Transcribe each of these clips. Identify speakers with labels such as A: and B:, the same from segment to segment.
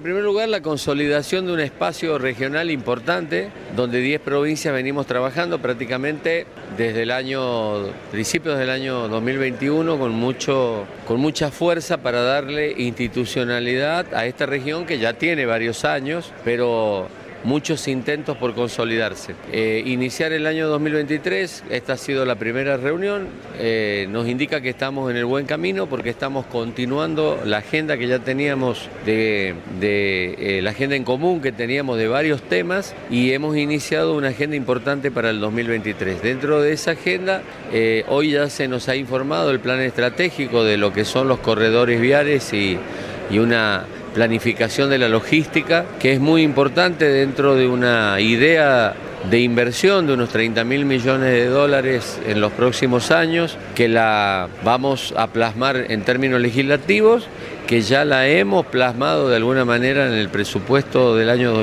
A: primer lugar, la consolidación de un espacio regional importante, donde 10 provincias venimos trabajando prácticamente desde principios del año 2021 con mucha fuerza para darle institucionalidad a esta región que ya tiene varios años, pero muchos intentos por consolidarse. Iniciar el año 2023, esta ha sido la primera reunión, nos indica que estamos en el buen camino porque estamos continuando la agenda que ya teníamos la agenda en común que teníamos de varios temas y hemos iniciado una agenda importante para el 2023. Dentro de esa agenda, hoy ya se nos ha informado el plan estratégico de lo que son los corredores viales y una planificación de la logística, que es muy importante dentro de una idea de inversión de unos 30.000 millones de dólares en los próximos años, que la vamos a plasmar en términos legislativos, que ya la hemos plasmado de alguna manera en el presupuesto del año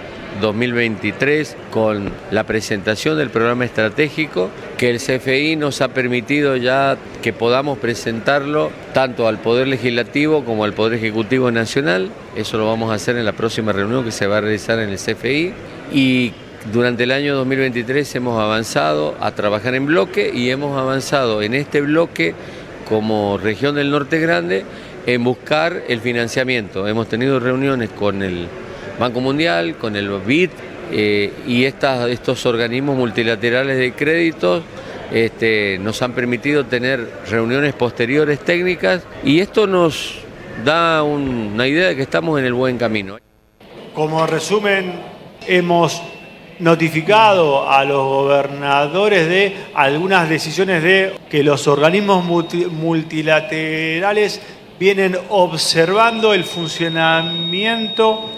A: 2023 con la presentación del programa estratégico, que el CFI nos ha permitido ya que podamos presentarlo tanto al Poder Legislativo como al Poder Ejecutivo Nacional. Eso lo vamos a hacer en la próxima reunión que se va a realizar en el CFI. Y durante el año 2023 hemos avanzado a trabajar en bloque y hemos avanzado en este bloque como región del Norte Grande en buscar el financiamiento. Hemos tenido reuniones con el Banco Mundial, con el BID y estos organismos multilaterales de créditos nos han permitido tener reuniones posteriores técnicas y esto nos da una idea de que estamos en el buen camino.
B: Como resumen, hemos notificado a los gobernadores de algunas decisiones de que los organismos multilaterales vienen observando el funcionamiento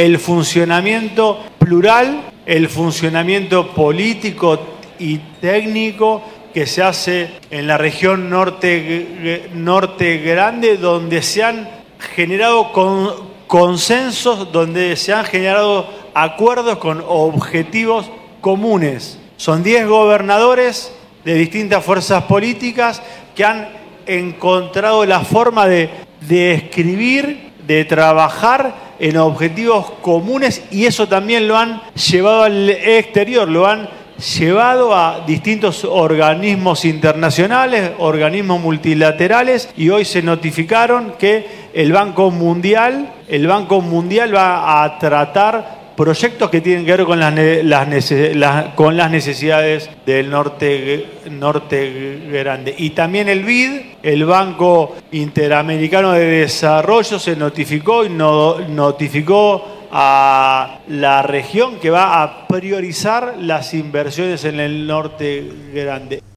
B: plural, el funcionamiento político y técnico que se hace en la región norte grande, donde se han generado consensos, donde se han generado acuerdos con objetivos comunes. Son 10 gobernadores de distintas fuerzas políticas que han encontrado la forma de escribir, de trabajar en objetivos comunes y eso también lo han llevado al exterior, lo han llevado a distintos organismos internacionales, organismos multilaterales y hoy se notificaron que el Banco Mundial va a tratar proyectos que tienen que ver con las necesidades del norte grande. Y también el BID, el Banco Interamericano de Desarrollo, se notificó y notificó a la región que va a priorizar las inversiones en el norte grande.